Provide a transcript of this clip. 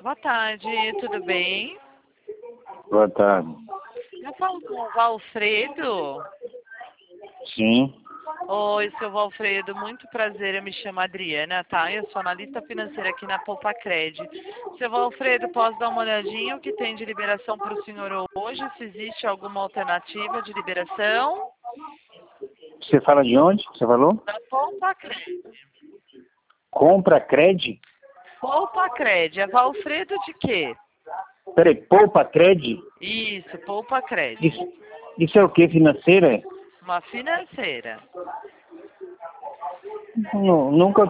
Boa tarde, tudo bem? Boa tarde. Eu falo com o Valfredo. Sim. Oi, seu Valfredo, muito prazer, eu me chamo Adriana, tá? Eu sou analista financeira aqui na Poupacred. Seu Valfredo, posso dar uma olhadinha o que tem de liberação para o senhor hoje? Se existe alguma alternativa de liberação? Você fala de onde? Você falou? Da Poupacred. Compra Cred? Poupacred, é Valfredo de quê? Peraí, Poupa Cred? Isso, Poupacred. Isso é o que? Financeira? Uma financeira. Nunca